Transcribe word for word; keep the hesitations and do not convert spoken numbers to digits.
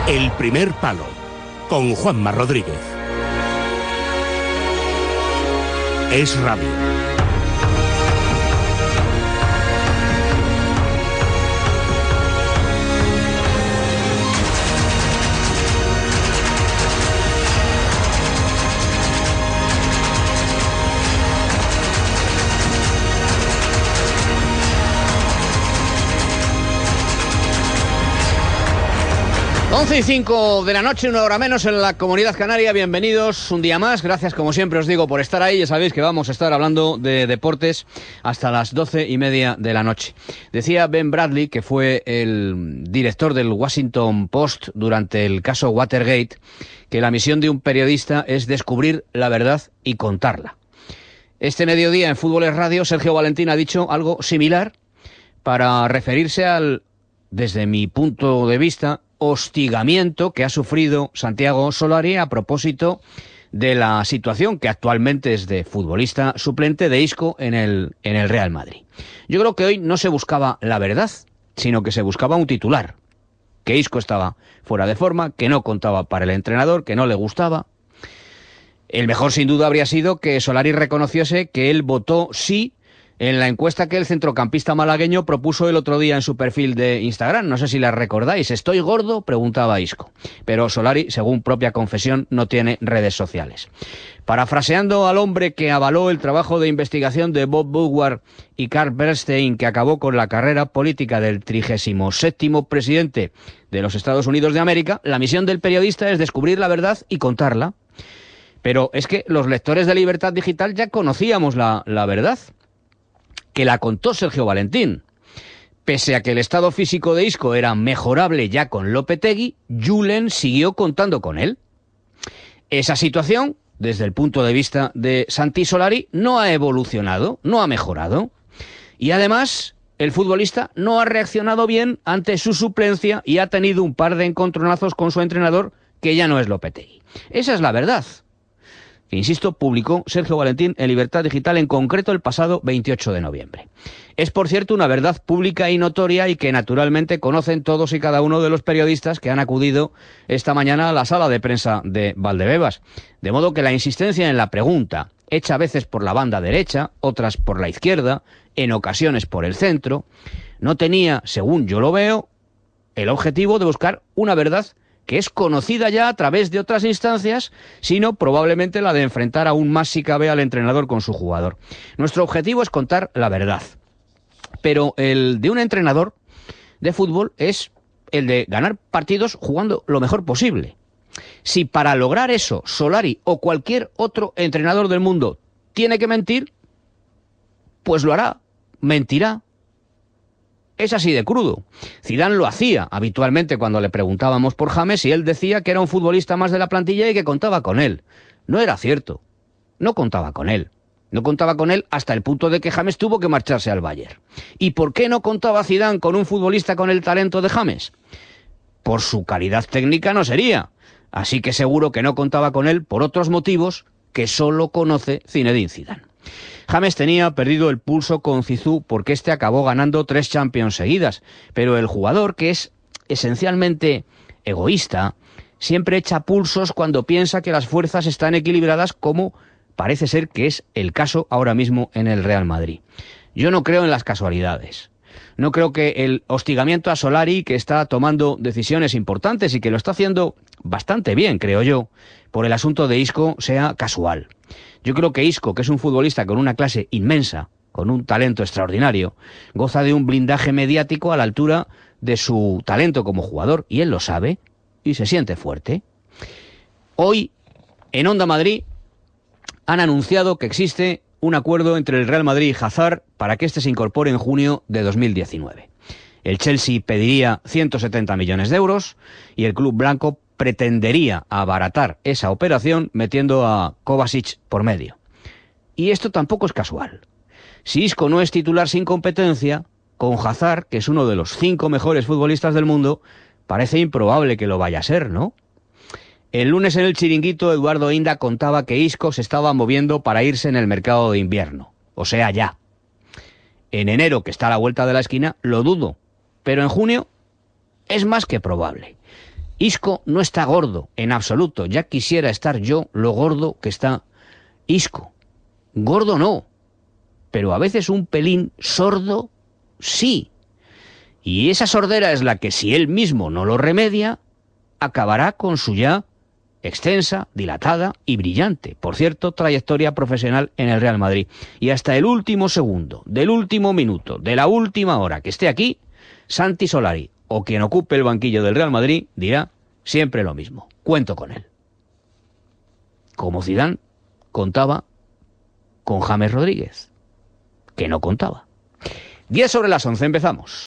El primer palo, con Juanma Rodríguez. Es Radio. once y cinco de la noche, una hora menos en la Comunidad Canaria. Bienvenidos un día más. Gracias, como siempre os digo, por estar ahí. Ya sabéis que vamos a estar hablando de deportes hasta las doce y media de la noche. Decía Ben Bradley, que fue el director del Washington Post durante el caso Watergate, que la misión de un periodista es descubrir la verdad y contarla. Este mediodía en Fútbol es Radio, Sergio Valentín ha dicho algo similar para referirse al, desde mi punto de vista, hostigamiento que ha sufrido Santiago Solari a propósito de la situación que actualmente es de futbolista suplente de Isco en el, en el Real Madrid. Yo creo que hoy no se buscaba la verdad, sino que se buscaba un titular, que Isco estaba fuera de forma, que no contaba para el entrenador, que no le gustaba. El mejor sin duda habría sido que Solari reconociese que él votó sí en la encuesta que el centrocampista malagueño propuso el otro día en su perfil de Instagram. No sé si la recordáis. ¿Estoy gordo?, preguntaba Isco. Pero Solari, según propia confesión, no tiene redes sociales. Parafraseando al hombre que avaló el trabajo de investigación de Bob Woodward y Carl Bernstein, que acabó con la carrera política del trigésimo séptimo presidente de los Estados Unidos de América, la misión del periodista es descubrir la verdad y contarla. Pero es que los lectores de Libertad Digital ya conocíamos la, la verdad, que la contó Sergio Valentín. Pese a que el estado físico de Isco era mejorable ya con Lopetegui, Julen siguió contando con él. Esa situación, desde el punto de vista de Santi Solari, no ha evolucionado, no ha mejorado. Y además, el futbolista no ha reaccionado bien ante su suplencia y ha tenido un par de encontronazos con su entrenador, que ya no es Lopetegui. Esa es la verdad, que, insisto, publicó Sergio Valentín en Libertad Digital, en concreto el pasado veintiocho de noviembre. Es, por cierto, una verdad pública y notoria y que naturalmente conocen todos y cada uno de los periodistas que han acudido esta mañana a la sala de prensa de Valdebebas. De modo que la insistencia en la pregunta, hecha a veces por la banda derecha, otras por la izquierda, en ocasiones por el centro, no tenía, según yo lo veo, el objetivo de buscar una verdad que es conocida ya a través de otras instancias, sino probablemente la de enfrentar aún más, si cabe, al entrenador con su jugador. Nuestro objetivo es contar la verdad, pero el de un entrenador de fútbol es el de ganar partidos jugando lo mejor posible. Si para lograr eso Solari o cualquier otro entrenador del mundo tiene que mentir, pues lo hará, mentirá. Es así de crudo. Zidane lo hacía habitualmente cuando le preguntábamos por James y él decía que era un futbolista más de la plantilla y que contaba con él. No era cierto. No contaba con él. No contaba con él hasta el punto de que James tuvo que marcharse al Bayern. ¿Y por qué no contaba Zidane con un futbolista con el talento de James? Por su calidad técnica no sería. Así que seguro que no contaba con él por otros motivos que solo conoce Zinedine Zidane. James tenía perdido el pulso con Zizou porque éste acabó ganando tres Champions seguidas, pero el jugador, que es esencialmente egoísta, siempre echa pulsos cuando piensa que las fuerzas están equilibradas, como parece ser que es el caso ahora mismo en el Real Madrid. Yo no creo en las casualidades. No creo que el hostigamiento a Solari, que está tomando decisiones importantes y que lo está haciendo bastante bien, creo yo, por el asunto de Isco, sea casual. Yo creo que Isco, que es un futbolista con una clase inmensa, con un talento extraordinario, goza de un blindaje mediático a la altura de su talento como jugador, y él lo sabe y se siente fuerte. Hoy, en Onda Madrid, han anunciado que existe un acuerdo entre el Real Madrid y Hazard para que éste se incorpore en junio de dos mil diecinueve. El Chelsea pediría ciento setenta millones de euros y el club blanco pretendería abaratar esa operación metiendo a Kovacic por medio. Y esto tampoco es casual. Si Isco no es titular sin competencia, con Hazard, que es uno de los cinco mejores futbolistas del mundo, parece improbable que lo vaya a ser, ¿no? El lunes en el Chiringuito, Eduardo Inda contaba que Isco se estaba moviendo para irse en el mercado de invierno, o sea, ya. En enero, que está a la vuelta de la esquina, lo dudo, pero en junio es más que probable. Isco no está gordo, en absoluto. Ya quisiera estar yo lo gordo que está Isco. Gordo no, pero a veces un pelín sordo sí. Y esa sordera es la que, si él mismo no lo remedia, acabará con su ya extensa, dilatada y brillante, por cierto, trayectoria profesional en el Real Madrid. Y hasta el último segundo, del último minuto, de la última hora que esté aquí, Santi Solari, o quien ocupe el banquillo del Real Madrid, dirá siempre lo mismo: cuento con él. Como Zidane contaba con James Rodríguez, que no contaba. diez sobre las once, empezamos.